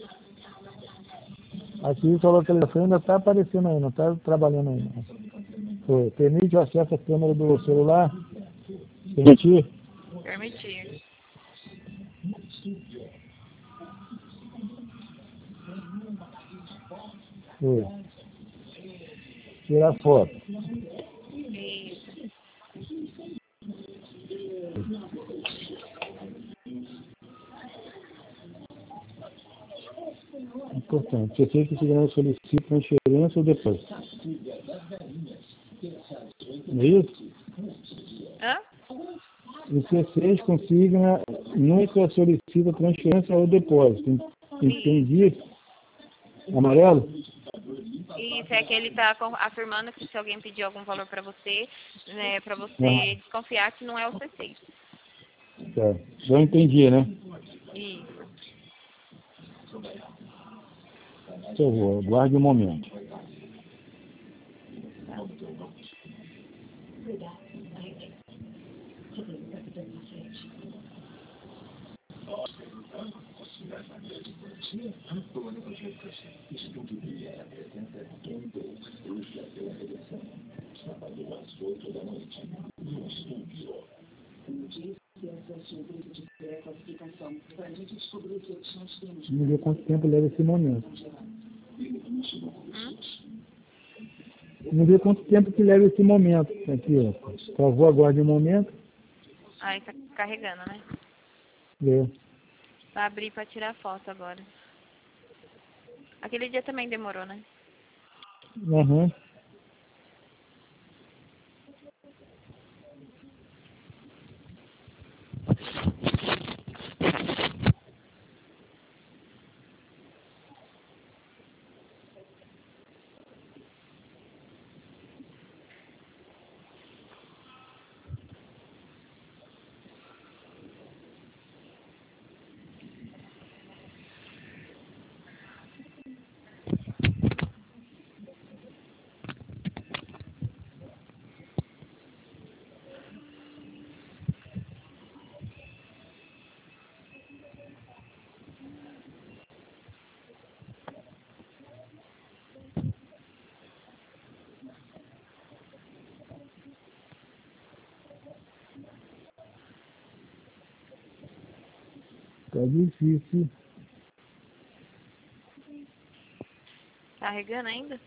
Aqui sua localização ainda está aparecendo aí, não está trabalhando ainda. Foi. Permite o acesso à câmera do celular? Permitir? Permitir. Foi. Tirar foto. Isso. Importante. Você sei que o segurança solicita transferência ou depois. Não é isso? Hã? O C seis consigna nunca solicita transferência ou depósito. Entendi isso? Amarelo? Isso é que ele está afirmando que se alguém pedir algum valor para você, né, para você Aham. desconfiar que não é o C seis. Tá. Já entendi, né? Isso. Por favor, aguarde um momento. Não ver quanto tempo leva esse momento. Hum? Não ver quanto tempo que leva esse momento. Aqui, ó. Por favor, aguarde um momento. Aí tá carregando, né? É. Vai abrir para tirar foto agora. Aquele dia também demorou, né? Aham. Tá difícil. Carregando ainda?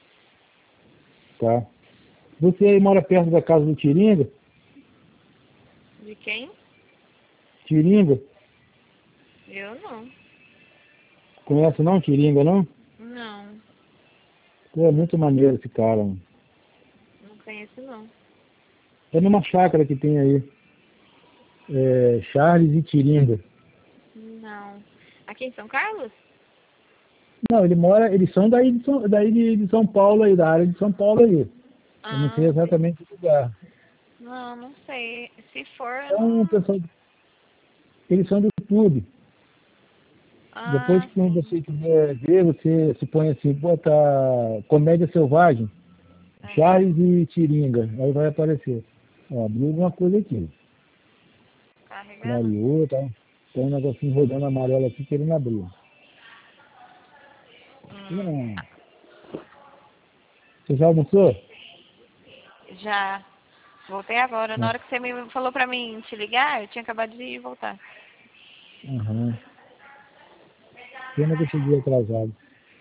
Tá. Você aí mora perto da casa do Tiringa? De quem? Tiringa? Eu não. Conhece não, Tiringa, não? Não. Pô, é muito maneiro esse cara, mano. Não conheço, não. É numa chácara que tem aí. É, Charles e Tiringa. Não. Aqui em São Carlos? Não, ele mora, eles são daí de São, daí de, de São Paulo aí, da área de São Paulo aí. Eu não sei Ah, exatamente o lugar. não, não sei. Se for, eu Então, não... pessoal, eles são do YouTube. Depois Ah, que sim. você quiser ver, você se põe assim, bota Comédia Selvagem, Aham. Charles e Tiringa, aí vai aparecer. Ó, abriu alguma coisa aqui. Carregando? Clareou, tá? Tem um negocinho rodando amarelo aqui querendo abrir. Hum, Hum. Você já almoçou? já. Voltei agora. Na Não. hora que você me falou pra mim te ligar, eu tinha acabado de voltar. Aham. Pena que eu cheguei atrasado.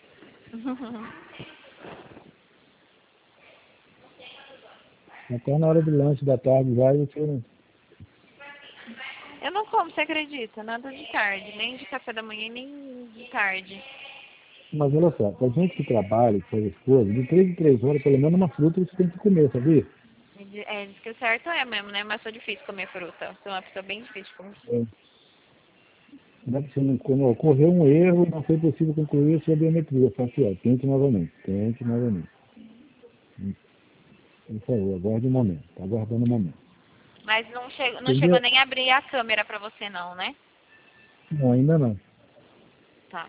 Até na hora do lanche da tarde já eu tinha. Eu não como, você acredita? Nada de tarde. Nem de café da manhã, nem de tarde. Mas olha só, pra gente que trabalha, que faz as coisas, de três em três horas, pelo menos uma fruta você tem que comer, sabia? É, diz que o certo é mesmo, né? Mas sou difícil comer fruta. Sou uma pessoa bem difícil de comer fruta. É. Não é que você não, quando ocorreu um erro, não foi possível concluir sua biometria. Só que, ó, tente novamente, tente novamente. Por favor, aguarde um momento, tá aguardando um momento. Mas não, che não chegou Entendeu? nem a abrir a câmera pra você não, né? Não, ainda não. Tá.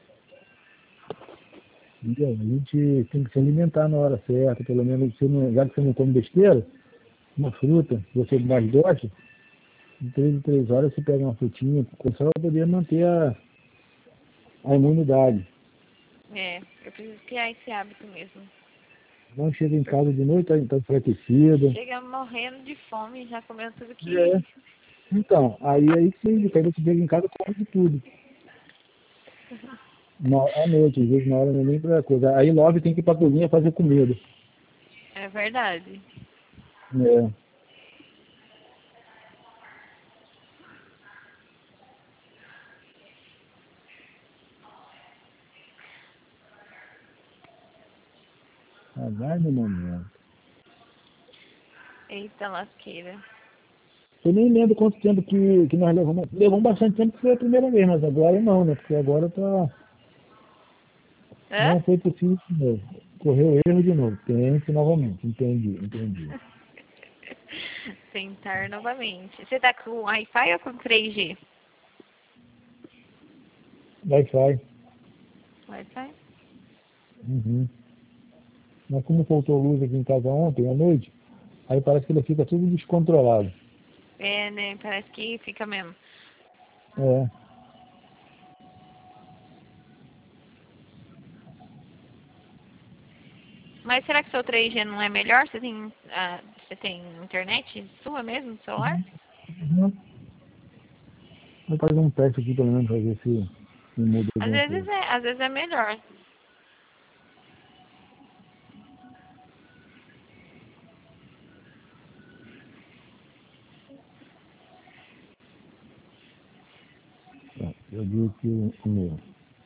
Entendeu? A gente tem que se alimentar na hora certa, pelo menos, você não, já que você não come besteira, uma fruta, que você mais gosta, de três em três horas você pega uma frutinha, só para poder manter a, a imunidade. É, eu preciso criar esse hábito mesmo. Não chega em casa de noite, está tá enfraquecida. Chega morrendo de fome, já comeu tudo É. que... Então, aí aí sim, aí você chega em casa e come de tudo. Na, à noite, às vezes na hora não é nem pra coisa. Aí logo tem que ir pra cozinha fazer comida. É verdade. É. Ah, vai no momento. Eita lasqueira. Eu nem lembro quanto tempo que, que nós levamos. Levamos bastante tempo que foi a primeira vez, mas agora não, né? Porque agora tá. Hã? Não foi possível de novo. Correu erro de novo. Tente novamente. Entendi, entendi. Tentar novamente. Você tá com Wi-Fi ou com três G? Wi-Fi. Wi-Fi? Uhum. Mas como faltou luz aqui em casa ontem à noite, aí parece que ele fica tudo descontrolado. É, né? Parece que fica mesmo. É. Mas será que seu três G não é melhor? Você tem, ah, você tem internet sua mesmo no celular? Uhum. Vou fazer um teste aqui pelo menos pra ver se, se muda Às alguma vezes coisa. é, às vezes é melhor. Tá, eu vi aqui o, o meu.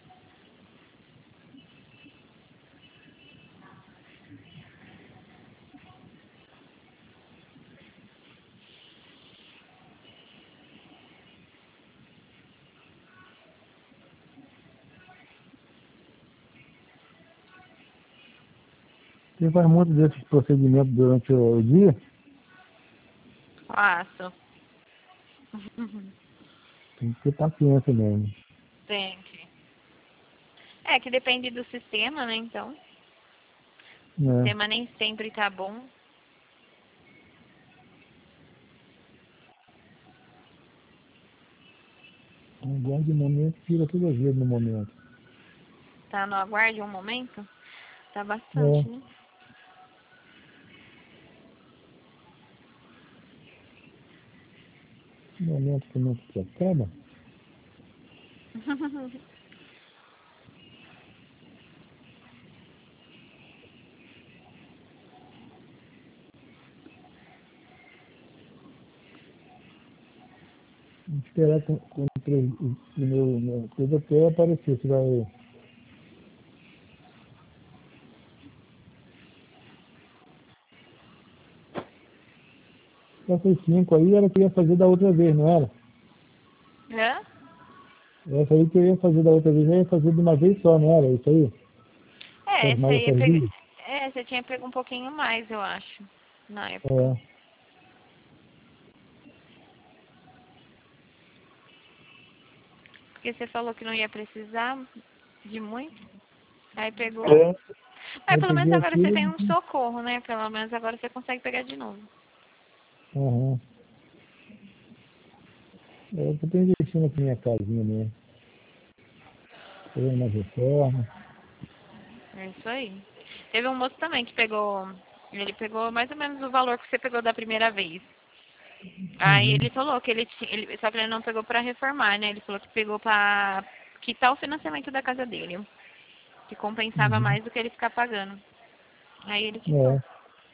Você faz muito desses procedimentos durante o, o dia? Faço. Tem que ter paciência mesmo. Tem que. É que depende do sistema, né? Então, o É. sistema nem sempre tá bom. Um guarda de momento tira todas as vezes no momento. Tá no aguarde um momento? Tá É. bastante, né? No momento que não se acaba. Vamos esperar com, com o tre- o meu, meu coisa até aparecer. Se vai. Essas cinco aí era que eu ia fazer da outra vez, não era? Hã? Essa aí que eu ia fazer da outra vez, eu ia fazer de uma vez só, não era? Isso aí? É, Essas esse mais aí essas peguei. duas? É, você tinha pego um pouquinho mais, eu acho, na época. É. Porque você falou que não ia precisar de muito. Aí pegou. É. Mas Eu pelo menos peguei agora você aquilo. tem um socorro, né? Pelo menos agora você consegue pegar de novo. Aham. É, eu tô investindo aqui na minha casinha mesmo. Fazendo uma reforma. É isso aí. Teve um moço também que pegou. Ele pegou mais ou menos o valor que você pegou da primeira vez. Aí Uhum. ele falou que ele, ti- ele só que ele não pegou pra reformar, né? Ele falou que pegou pra quitar o financiamento da casa dele, que compensava Uhum. mais do que ele ficar pagando. Aí ele quitou. É.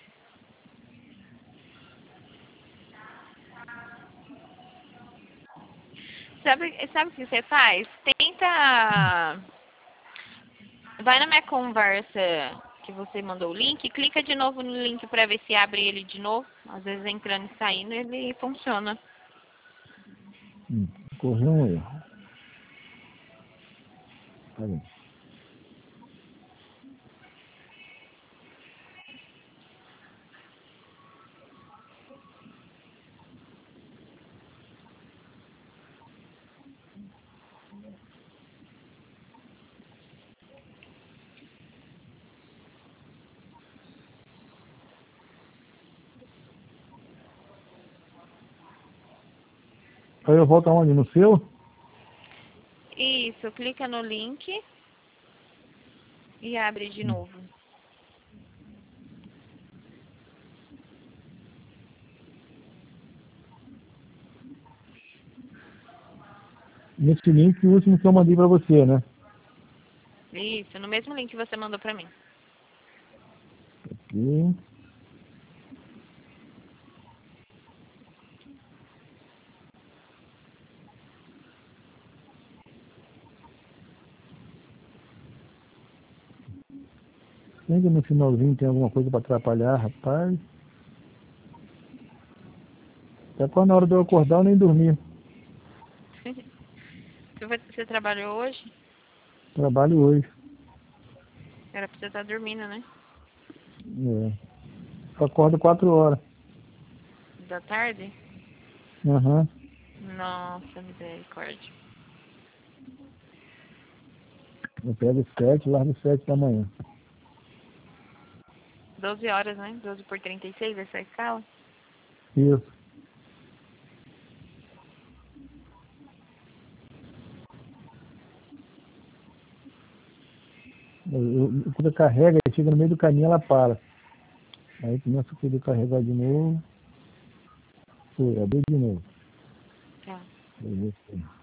Sabe, sabe o que você faz? Tenta. Vai na minha conversa que você mandou o link, clica de novo no link pra ver se abre ele de novo. Às vezes entrando e saindo ele funciona. Hum. Correu um erro. Tá bem. Aí eu volto aonde? No seu? Isso, clica no link e abre de Hum. novo. Nesse link, o último que eu mandei pra você, né? Isso, no mesmo link que você mandou pra mim. Aqui. Sempre no finalzinho tem alguma coisa pra atrapalhar, rapaz. Até quando na hora de eu acordar eu nem dormir. Você, vai- você trabalhou hoje? Trabalho hoje. Era pra você estar dormindo, né? É. Eu acordo quatro horas. Da tarde? Aham. Nossa, misericórdia. Eu pego sete, largo sete da manhã. doze horas, né? doze por trinta e seis essa escala? Isso. Eu, eu, quando carrega, chega no meio do caminho, ela para. Aí começa a querer carregar de novo. Foi, abri de novo. Tá. Beleza.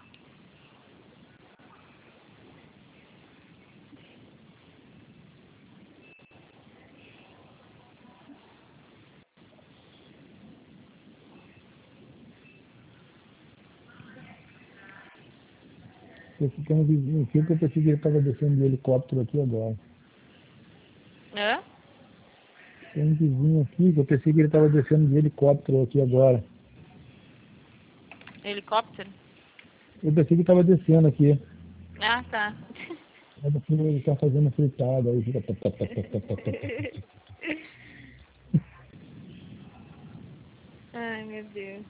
Esse tem um vizinho aqui que eu pensei que ele estava descendo de helicóptero aqui agora. Hã? Tem um vizinho aqui que eu pensei que ele estava descendo de helicóptero aqui agora. Helicóptero? Eu pensei que estava descendo aqui. Ah, tá. Mas aqui ele está fazendo fritada, aí fica... tap, tap, tap, tap, tap, tap, tap, tap. Ai, meu Deus.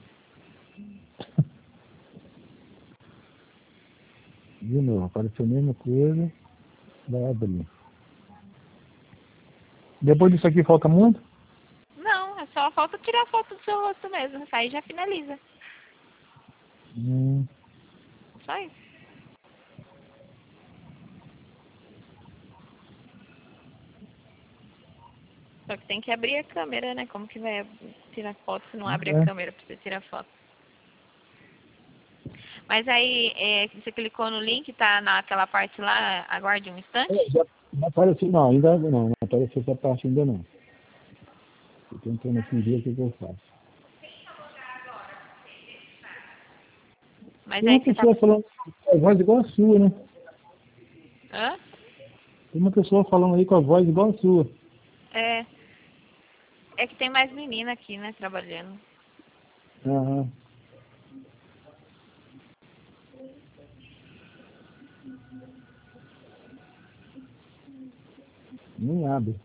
De novo, apareceu a mesma coisa. Vai abrir. Depois disso aqui falta muito? Não, é só falta tirar foto do seu rosto mesmo. Aí já finaliza. Hum, Só isso. Só que tem que abrir a câmera, né? Como que vai tirar foto se não abre a é. câmera pra você tirar foto? Mas aí, é, você clicou no link, tá naquela parte lá, aguarde um instante? É, já, não apareceu, não, ainda não, não apareceu essa parte ainda não. Estou tentando aqui ver o que, que eu faço. Mas Tem aí uma você tá... pessoa falando com a voz igual a sua, né? Hã? Tem uma pessoa falando aí com a voz igual a sua. É, é que tem mais menina aqui, né, trabalhando. Aham. Nem abre.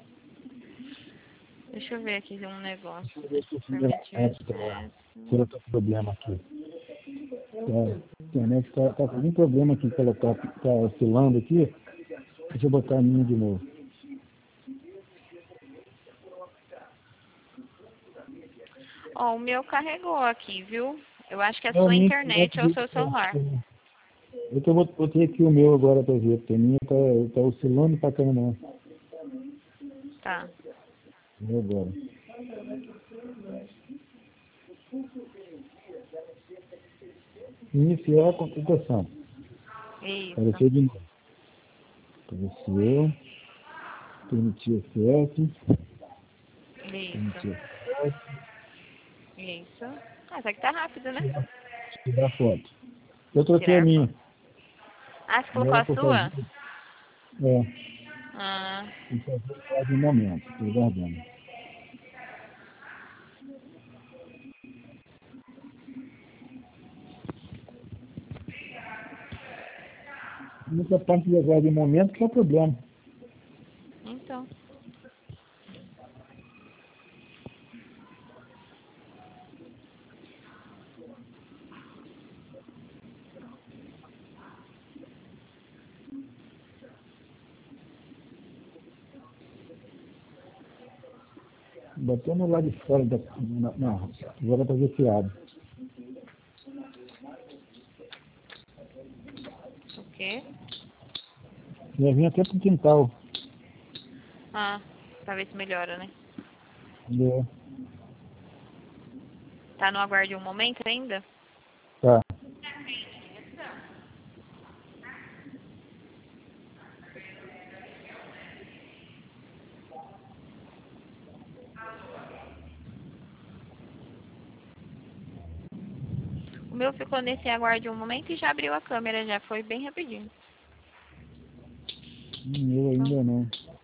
Deixa eu ver aqui um negócio. Deixa eu ver se eu fiz Permitir o extra. Se acesso. ela tá com problema aqui. É, a internet tá, tá com algum problema aqui que ela tá, tá oscilando aqui. Deixa eu botar a minha de novo. Ó, o meu carregou aqui, viu? Eu acho que é a É a sua minha internet internet ou o veio seu celular. certinho. Eu tô, botei aqui o meu agora pra ver, porque a minha tá, tá oscilando pra caramba. Tá. E agora? Iniciar a computação. Isso. Apareceu de novo. Apareceu. Permitir acesso. Isso. Permitir acesso. Isso. Ah, isso aqui tá rápido, né? Tirar, tirar foto. Eu troquei a Tirar minha. foto. Ah, você colocou Agora a eu tô sua? fazendo. É, Ah, tem que fazer quase um momento. Estou guardando. Nessa parte de aguardo um momento que é o problema. então. Batendo lá de fora da. Na, não, agora para ver se abre. O quê? Já vim até pro quintal. Ah, pra ver se melhora, né? É, Tá no aguarde um momento ainda? tá. O meu ficou nesse aguarde um momento e já abriu a câmera, já foi bem rapidinho. Hum, eu Então, ainda não.